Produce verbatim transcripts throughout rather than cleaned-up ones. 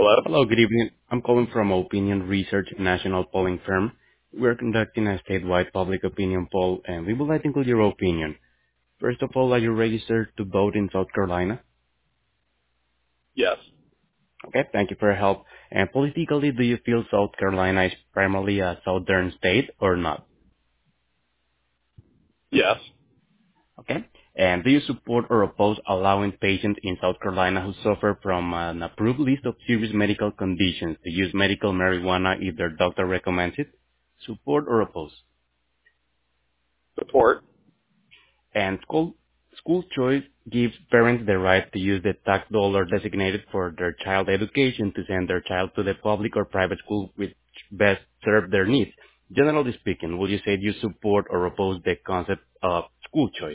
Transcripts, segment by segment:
Hello? Hello, good evening. I'm calling from Opinion Research National Polling Firm. We're conducting a statewide public opinion poll, and we would like to include your opinion. First of all, are you registered to vote in South Carolina? Yes. Okay, thank you for your help. And politically, do you feel South Carolina is primarily a southern state or not? Yes. Okay. And do you support or oppose allowing patients in South Carolina who suffer from an approved list of serious medical conditions to use medical marijuana if their doctor recommends it? Support or oppose? Support. And school, school choice gives parents the right to use the tax dollar designated for their child education to send their child to the public or private school which best serve their needs. Generally speaking, would you say you support or oppose the concept of school choice?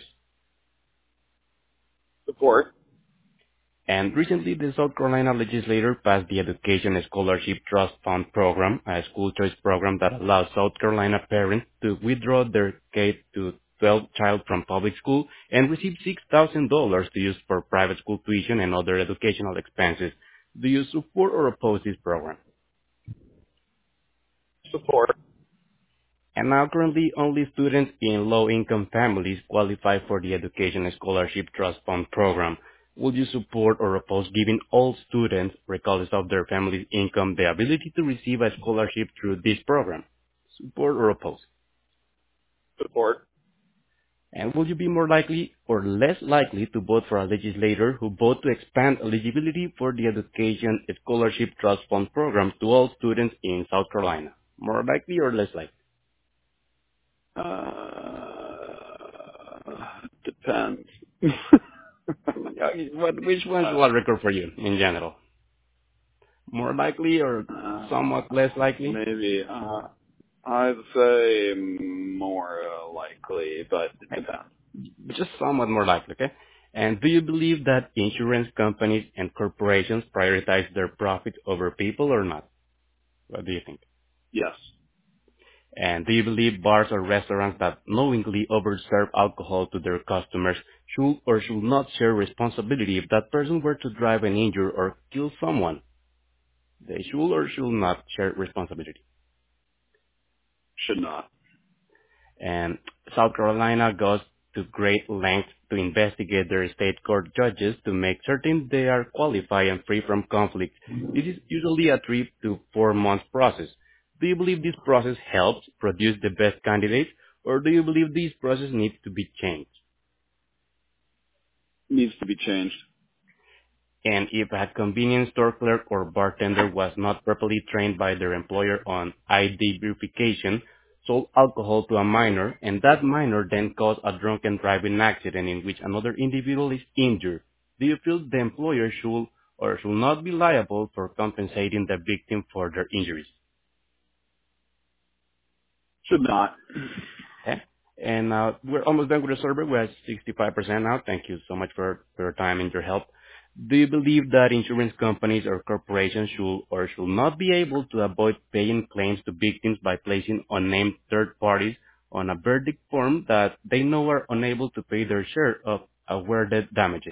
Support. And recently, the South Carolina legislature passed the Education Scholarship Trust Fund program, a school choice program that allows South Carolina parents to withdraw their K to twelve child from public school and receive six thousand dollars to use for private school tuition and other educational expenses. Do you support or oppose this program? Support. And now currently only students in low-income families qualify for the Education Scholarship Trust Fund program. Would you support or oppose giving all students, regardless of their family's income, the ability to receive a scholarship through this program? Support or oppose? Support. And would you be more likely or less likely to vote for a legislator who vote to expand eligibility for the Education Scholarship Trust Fund program to all students in South Carolina? More likely or less likely? Uh, depends. Yeah, what, which ones uh, will record for you in general? More likely or uh, somewhat less likely? maybe, uh, I'd say more uh, likely, but it Okay. depends. Just somewhat more likely, okay? And do you believe that insurance companies and corporations prioritize their profit over people or not? What do you think? Yes. And do you believe bars or restaurants that knowingly overserve alcohol to their customers should or should not share responsibility if that person were to drive and injure or kill someone? They should or should not share responsibility. Should not. And South Carolina goes to great lengths to investigate their state court judges to make certain they are qualified and free from conflict. This is usually a three to four month process. Do you believe this process helps produce the best candidates, or do you believe this process needs to be changed? Needs to be changed. And if a convenience store clerk or bartender was not properly trained by their employer on I D verification, sold alcohol to a minor, and that minor then caused a drunken driving accident in which another individual is injured, do you feel the employer should or should not be liable for compensating the victim for their injuries? Should not. Okay? And uh, we're almost done with the survey. We're at sixty-five percent now. Thank you so much for, for your time and your help. Do you believe that insurance companies or corporations should or should not be able to avoid paying claims to victims by placing unnamed third parties on a verdict form that they know are unable to pay their share of awarded damages?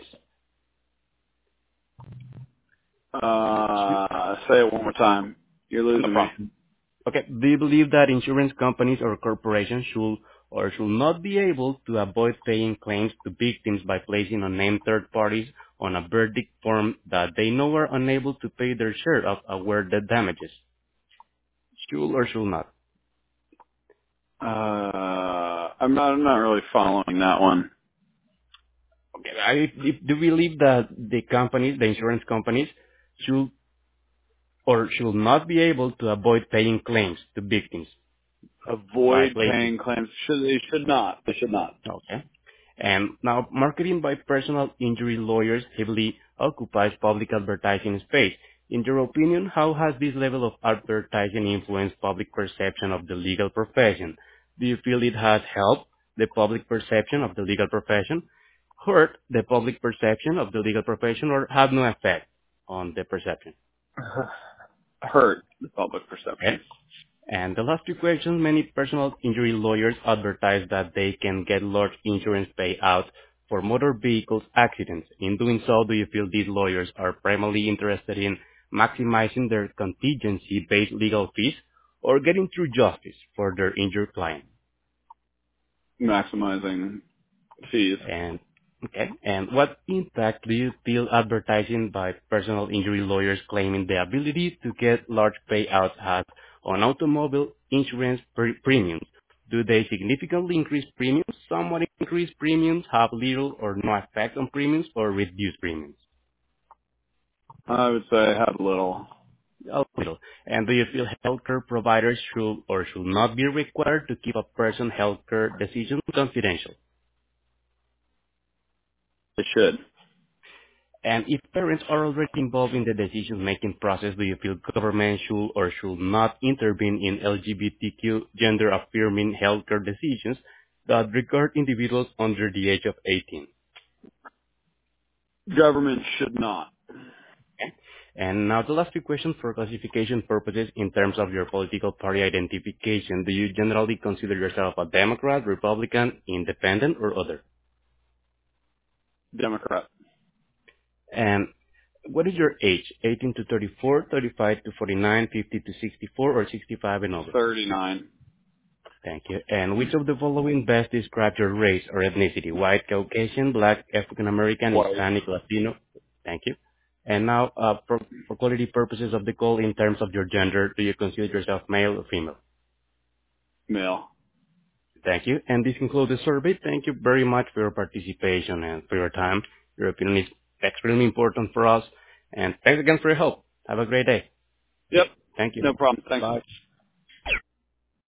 Uh, say it one more time. You're No losing me. problem. Okay. Do you believe that insurance companies or corporations should or should not be able to avoid paying claims to victims by placing unnamed third parties on a verdict form that they know are unable to pay their share of awarded damages? Should or should not? Uh, I'm not, I'm not really following that one. Okay. I, if, do you believe that the companies, the insurance companies, should or should not be able to avoid paying claims to victims by Avoid placing? paying claims. Should they should not. They should not. Okay. And now, marketing by personal injury lawyers heavily occupies public advertising space. In your opinion, how has this level of advertising influenced public perception of the legal profession? Do you feel it has helped the public perception of the legal profession, hurt the public perception of the legal profession, or have no effect on the perception? Hurt the public Okay. perception. And the last two questions, many personal injury lawyers advertise that they can get large insurance payouts for motor vehicles accidents. In doing so, do you feel these lawyers are primarily interested in maximizing their contingency-based legal fees, or getting through justice for their injured client? Maximizing fees. And okay, and what impact do you feel advertising by personal injury lawyers claiming the ability to get large payouts has on automobile insurance pre- premiums? Do they significantly increase premiums, somewhat increase premiums, have little or no effect on premiums, or reduce premiums? I would say have little. A little. And do you feel healthcare providers should or should not be required to keep a person's healthcare decisions confidential? It should. And if parents are already involved in the decision-making process, do you feel government should or should not intervene in L G B T Q gender-affirming healthcare decisions that regard individuals under the age of eighteen? Government should not. And now the last few questions for classification purposes in terms of your political party identification. Do you generally consider yourself a Democrat, Republican, Independent, or other? Democrat. And what is your age? eighteen to thirty-four, thirty-five to forty-nine, fifty to sixty-four, or sixty-five and over? thirty-nine. Thank you. And which of the following best describes your race or ethnicity? White, Caucasian, Black, African American, White. Hispanic, Latino? Thank you. And now, uh, for, for quality purposes of the call, in terms of your gender, do you consider yourself male or female? Male. Thank you. And this concludes the survey. Thank you very much for your participation and for your time. Your opinion is extremely important for us. And thanks again for your help. Have a great day. Yep. Thank you. No problem. Thanks. Bye.